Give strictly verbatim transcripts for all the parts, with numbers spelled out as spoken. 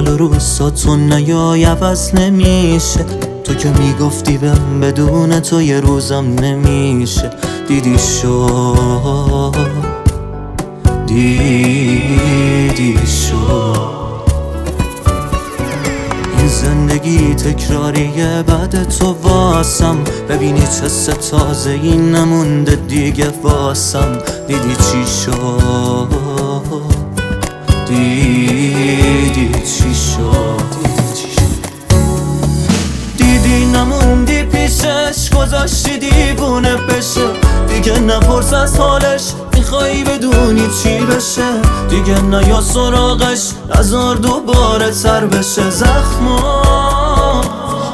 حال روزاتون نیای عوض نمیشه. تو که میگفتی بهم بدون تو یه روزم نمیشه. دیدی شد دیدی شد این زندگی تکراریه بعد تو واسم. ببینی چه سه تازه این نمونده دیگه واسم. دیدی چی شد دیدی چی شد دیدی نموندی پیشش گذاشتی دیوونه بشه. دیگه نپرس از حالش میخوایی بدونی چی بشه. دیگه نیا سراغش نذار دوباره تر بشه زخما.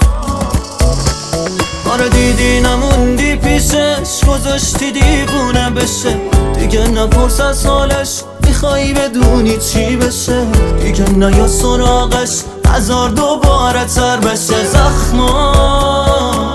آره دیدی نموندی پیشش گذاشتی دیوونه بشه. دیگه نپرس از حالش میخوایی بدونی چی بشه. دیگه نیا سراغش نذار دوباره تر بشه زخما.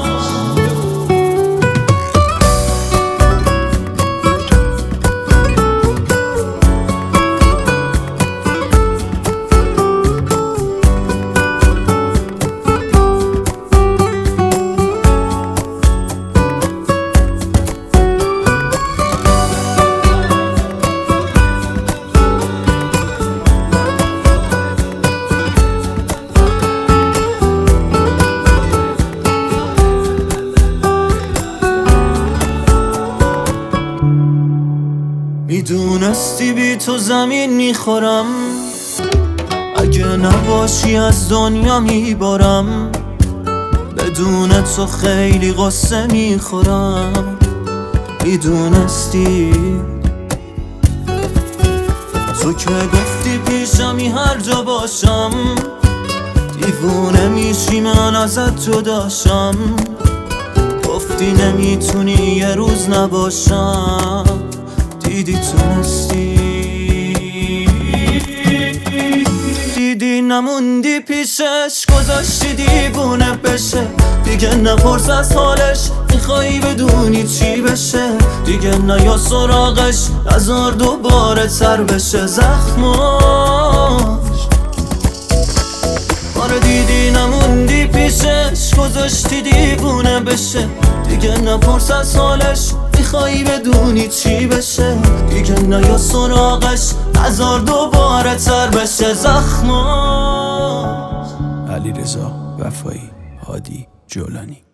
میدونستی بی تو زمین میخورم. اگه نباشی از دنیا میبارم. بدون تو خیلی قصه میخورم. میدونستی تو که گفتی پیشمی هر جا باشم. دیوونه میشی من ازت جداشم. گفتی نمیتونی یه روز نباشم. دیدی تونستی دیدی نموندی پیشش گذاشتی دیوونه بشه. دیگه نپرس از حالش میخوایی بدونی چی بشه. دیگه نیا سراغش نذار دوباره تر بشه زخماش. آره دیدی نموندی پیشش گذاشتی دیوونه بشه. دیگه نپرس از حالش میخوایی بدونی چی بشه. دیگه نیا سراغش نذار دوباره تر بشه زخما. علیرضا وفایی، هادی جولانی.